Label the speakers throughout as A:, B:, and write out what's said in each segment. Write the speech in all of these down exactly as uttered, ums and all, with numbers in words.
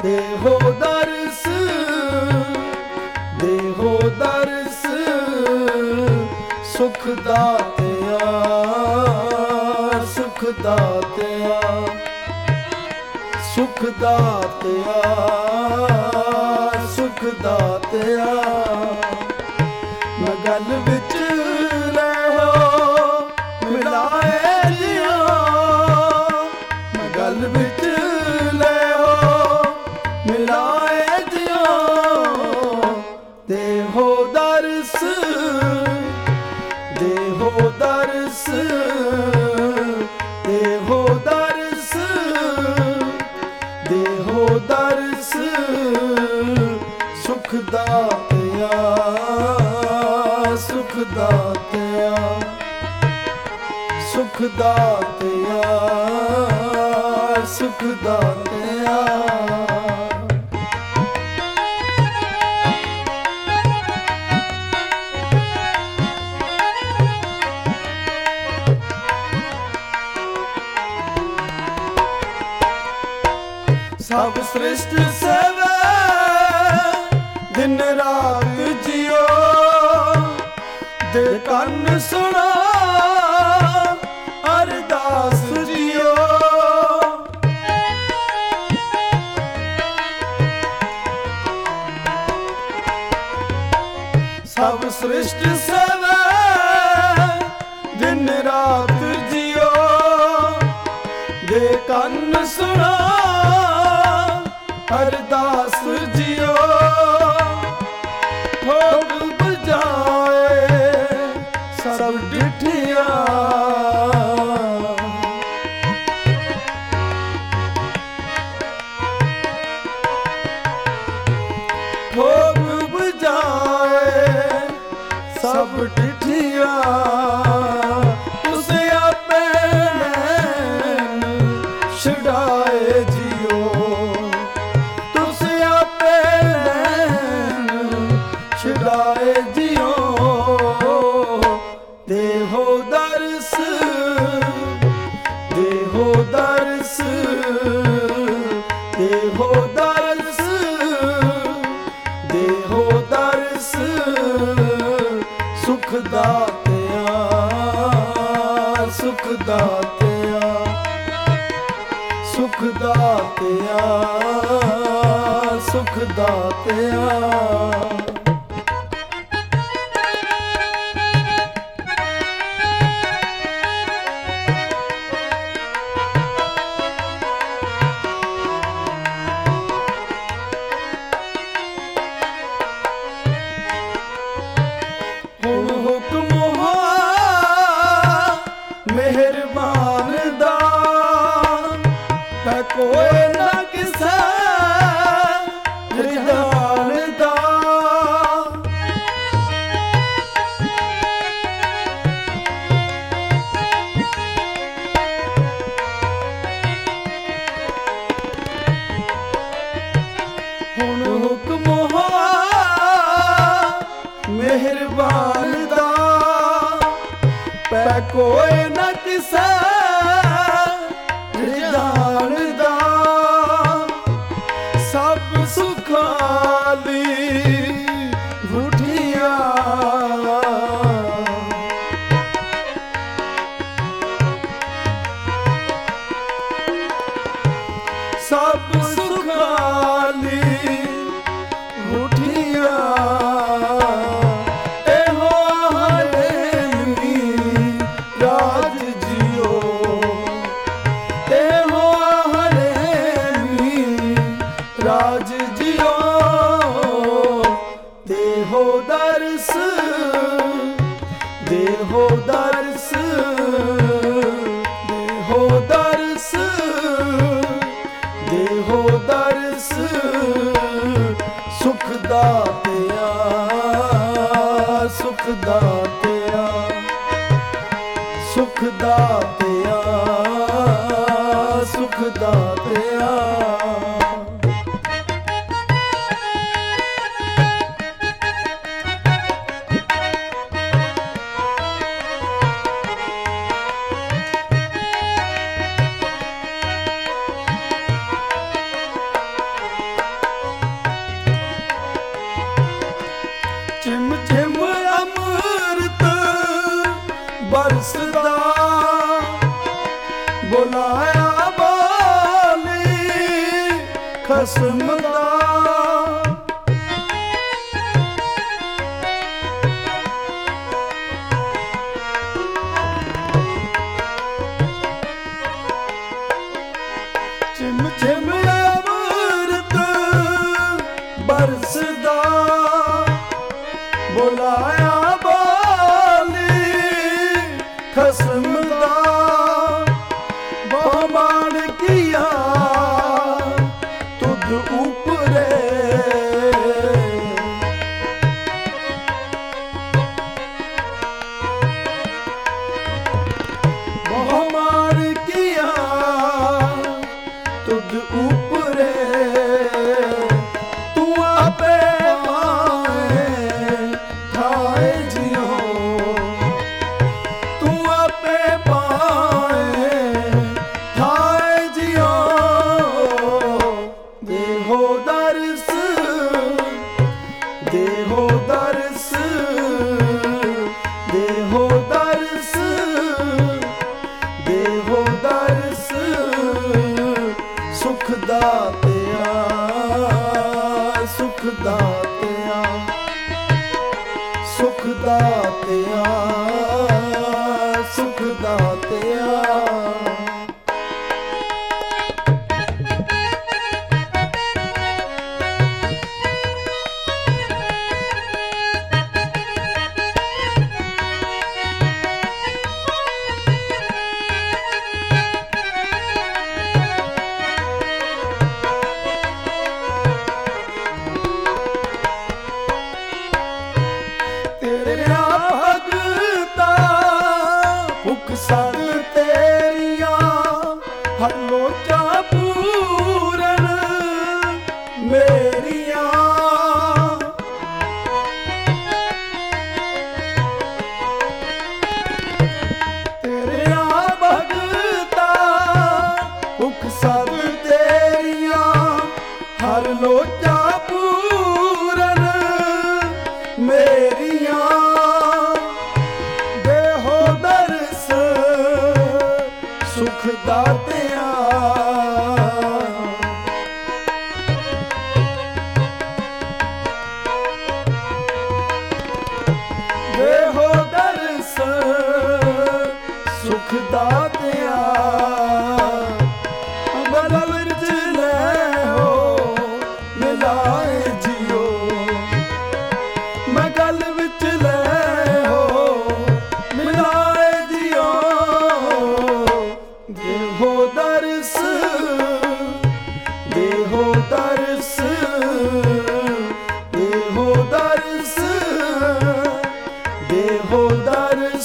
A: ਦੇਹੋ ਦਰਸ ਦੇਹੋ ਦਰਸ ਸੁਖ ਦਾਤਿਆ ਸੁਖ ਦਾਤਿਆ ਸੁਖ ਦਾਤਿਆ ਸੁਖ ਦਾਤਿਆ ਮੈਂ ਗਲ ਵਿੱਚ ਰਹੋ ਮਿਲਾਏ ਜਿਓ ਮੈਂ ਗਲ ਵਿੱਚ ਰਹੋ ਮਿਲਾਏ ਜਿਓ ਦੇਹੋ ਦਰਸ ਦੇਹੋ ਦਰਸ ਦੇਹੋ ਦਰਸ ਦੇਹੋ ਦਰਸ ਸੁਖ ਦਾਤਿਆ ਸੁਖ ਦਾਤਿਆ ਸੁਖ ਦਾਤਿਆ ਸੁਖ ਦਾਤਿਆ ਸਭ ਸ੍ਰਿਸ਼ਟ ਸੇਵੈ ਦਿਨ ਰਾਤ ਜਿਉ ਦੇ ਕੰਨ ਸੁਣਾ ਅਰਦਾਸ ਜਿਉ ਸਭ ਸ੍ਰਿਸ਼ਟ ਸੇਵੈ ਦਿਨ ਰਾਤ ਜਿਉ ਦੇ ਕੰਨ ਸੁਣਾ ਅਰਦਾਸ ਜਿਉ ਭੋਗ ਬਜਾਏ ਸਭ ਡਿਠੀਆਂ ਭੋਗ ਬਜਾਏ ਸਭ ਡਿਠੀਆਂ ਉਸ ਆਪੇ ਨੈਣ ਛੁਡਾਏ ਜਿਉ ਛੁਡਾਏ ਜਿਉ ਦੇਹੋ ਦਰਸ ਦੇਹੋ ਦਰਸ ਦੇਹੋ ਦਰਸ ਦੇਹੋ ਦਰਸ ਸੁਖ ਦਾਤਿਆ ਸੁਖ ਦਾਤਿਆ ਸੁਖ ਦਾਤਿਆ ਸੁਖ ਦਾਤਿਆ ਮਿਹਰਬਾਨ ਦਾ ਤਾਂ ਕੋਈ ਨਾ ਕਿਸੇ ਰਿਦਾਨ ਦਾ ਹੁਣ ਹੁਕਮ ਹੋਆ ਮਿਹਰਬਾਨ ਦਾ ਪੈ ਕੋਈ ਨਾ ਕਿਸੇ ਰਿਦਾਨ ਦਾ ਸਭ ਸੁਖਾਂ ਦੀ ਭੁੱਠੀਆਂ ਸਭ ਸੁਖਾਂ ਦੀ ਭੁੱਠੀਆਂ ਰਾਜ ਜਿਉ ਦੇਹੋ ਦਰਸ ਦੇਹੋ ਦਰਸ ਦੇਹੋ ਦਰਸ ਦੇਹੋ ਦਰਸ ਸੁਖ ਦਾਤਿਆ ਸੁਖ ਦਾਤਿਆ ਸੁਖ ਦਾਤਿਆ ਸੁਖ ਦਾਤਿਆ ਖਸਮ ਦਾ ਚਿਮ ਚਿਮ ਅੰਮ੍ਰਿਤ ਬਰਸਦਾ ਬੁਲਾਇਆ ਬਾਲੀ ਖਸਮ ਦਾ ਬਹੁਮਾਨ ਕੀਆ ਤੁਧ ਉਪਰੇ ਬਹੁਮਾਨ ਕੀਆ ਤੁਧ ਉਪਰੇ ਤੂੰ ਆਪੇ ਪਾਏ ਠਾਏ ਜਿਉ ਤੂੰ ਆਪੇ ਪਾਏ ਠਾਏ ਜਿਉ ਦੇਹੋ ਦਰਸ ਦੇਹੋ ਦਰਸ ਦੇਹੋ ਦਰਸ ਦੇਹੋ ਦਰਸ ਸੁਖ ਦਾਤਿਆ ਸੁਖ ਦਾਤਿਆ ਸੁਖ ਦਾਤਿਆ ਸੁਖ ਦਾਤਿਆ ਸਦ ਤੇਰੀਆਂ ਹਰ ਲੋਚਾ ਪੂਰਨ ਮੇਰੀਆਂ ਤੇਰਿਆਂ ਭਗਤਾ ਭੁਖ ਸਦ ਤੇਰੀਆਂ ਹਰ ਲੋਚਾ ਪੂਰਨ ਮੇਰੀਆਂ ਸੁਖ ਦਾਤਿਆ ਦੇਹੋ ਦਰਸ ਸੁਖ ਦਾਤਿਆ ਬਦਲ ਵਿੱਚ ਲੈ ਹੋ ਮਿਲਾਏ ਜਿਉ ਮੈਂ ਗਲ ਵਿੱਚ ਲੈ ਹੋ ਮਿਲਾਏ ਜਿਉ ਦੇਹੋ ਦਰਸ ਦੇਹੋ ਦਰਸ ਦੇਹੋ ਦਰਸ ਦੇਹੋ ਦਰਸ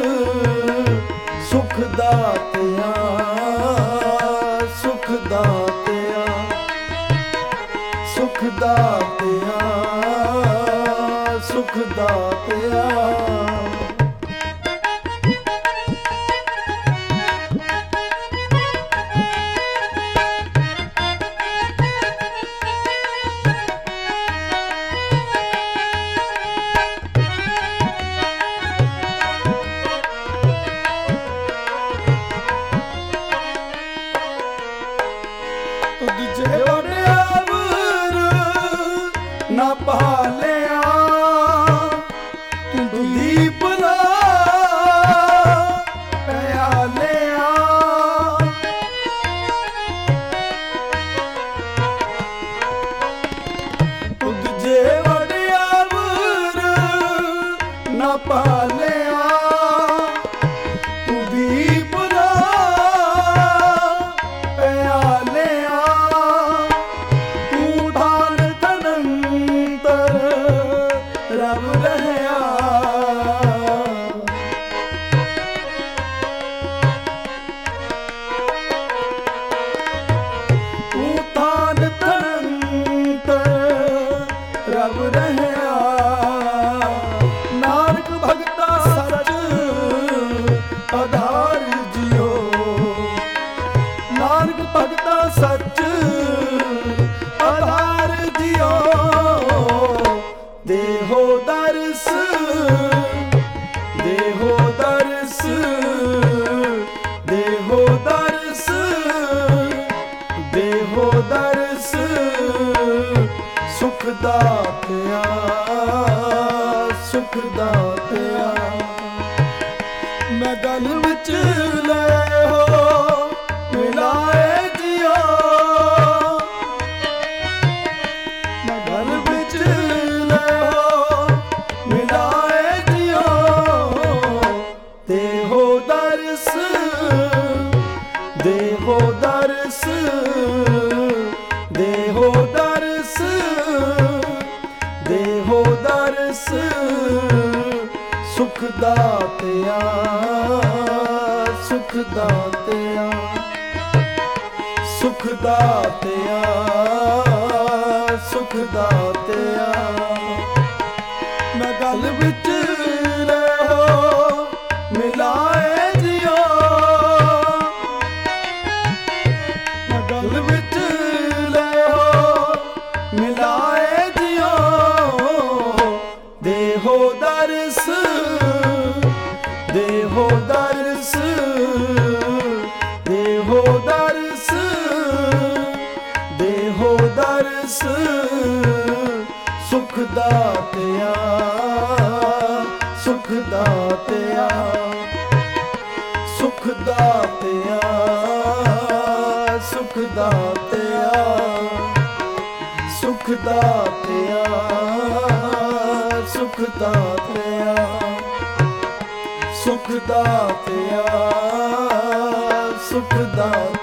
A: ਸੁਖ ਦਾਤਿਆ ਸੁਖ ਦਾਤਿਆ ਸੁਖ ਦਾਤਿਆ ਸੁਖ ਦਾਤਿਆ ਤੁਝ ਵਡਿਆਵਰ ਨਾ ਪਾਲਿਆ ਤੂੰ ਦੀਪ ਲਾ ਪਿਆਲਿਆ ਤੁਝ ਵਡਿਆਵਰ ਨਾ ਪਾਲਿਆ ਤੂੰ ਦੀਪ ਲਾ ਪਿਆਲਿਆ ਤੂੰ ਠਾਨ ਠਨੰਤਰ ਦਾਤਿਆ ਸੁਖ ਦਾਤਿਆ ਮੈਂ ਗਲ ਵਿੱਚ ਲੈ ਹੋ ਮਿਲਾਏ ਜਿਓ ਮੈਂ ਗਲ ਵਿੱਚ ਲੈ ਹੋ ਮਿਲਾਏ ਜਿਓ ਦੇਹੋ ਦਰਸ ਦੇਹੋ ਦਰਸ ਦੇਹੋ ਦਰਸ ਦੇਹੋ ਦਰਸ ਸੁਖ ਦਾਤਿਆ ਸੁਖ ਦਾਤਿਆ ਸੁਖ ਦਾਤਿਆ ਸੁਖ ਦਾਤਿਆ ਮੈਂ ਗਲ ਵਿੱਚ ਰਹੋ ਮਿਲਾਏ ਜਿਓ ਮੈਂ ਗਲ ਵਿੱਚ ਰਹੋ ਮਿਲਾਏ ਜਿਓ ਦੇਹੋ ਦਰਸ ਦੇਹੋ ਦਰਸ ਦੇਹੋ ਦਰਸ ਦੇਹੋ ਦਰਸ ਸੁਖ ਦਾਤਿਆ ਸੁਖ ਦਾਤਿਆ ਸੁਖ ਦਾਤਿਆ ਸੁਖ ਦਾਤਿਆ ਸੁਖ ਦਾਤਿਆ ਸੁਖ ਦਾਤਿਆ ਸੁਖ ਦਾਤਿਆ ਸੁਖ ਦਾਤਿਆ